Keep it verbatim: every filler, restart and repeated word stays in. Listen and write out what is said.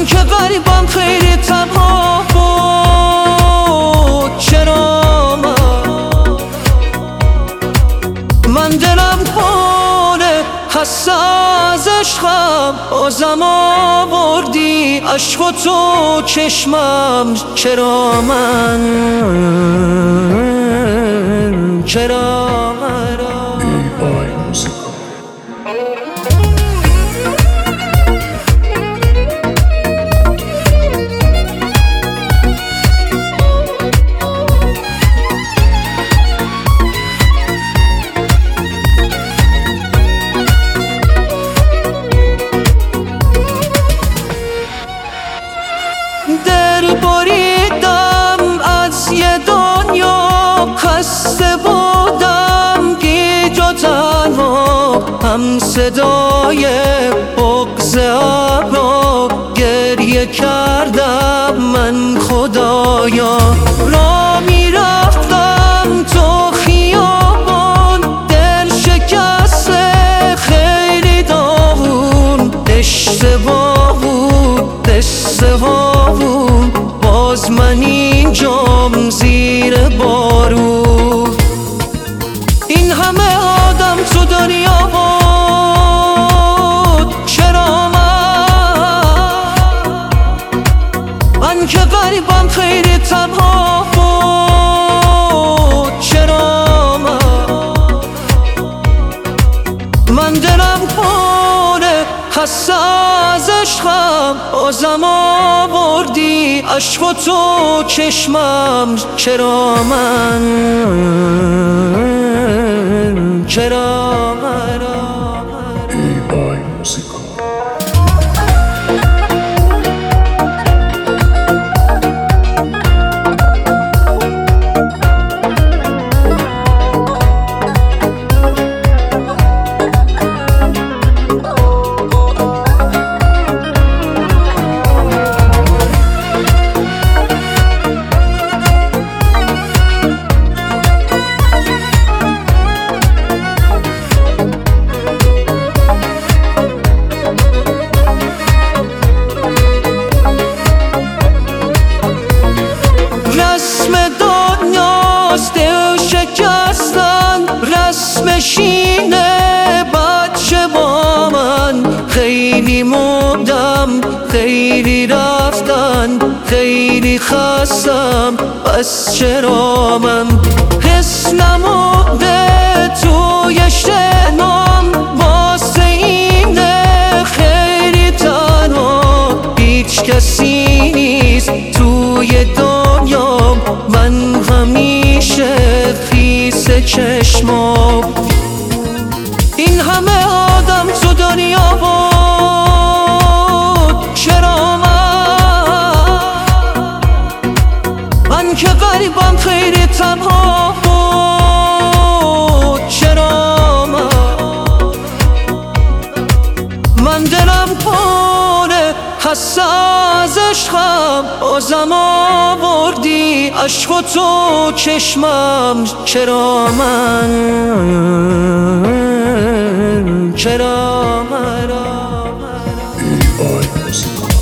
که غریبم خیلی تنها بود. چرا من من دلم پره خسته از عشقم، بازم آوردی عشق و تو چشمم. چرا من چرا من دل بریدم از یه دنیا، خسته بودم گیج و تنها، هم صدای بغض ابرا گریه کردم من خدایا. را میرفتم تو خیابان، دل شکسته خیلی داغون، اشتباه بود اشتباه، باز من اینجام زیر بارون. این همه آدم تو دنیا بود، چرا من من که غریبم خیلی تنها بود. چرا من من دلم پره خسته از عشقم، بازم آوردی عشق و تو چشمم. چرا من چرا من رسم دنیاست دل شکستن، رسمش اینه بچه با من. خیلی موندم خیلی رفتن، خیلی خستم، پس چرا من حس نمونده توی شنام، واسه اینه خیلی تنها، هیچ کسی نیست توی دنیا، من همیشه خیس چشمام. این همه آدم تو دنیا بود، چرا من من که غریبم خیلی تنها بود. چرا من من دلم پره خسته از عشقم، بازم آوردی عشق و تو چشمم. چرا من چرا من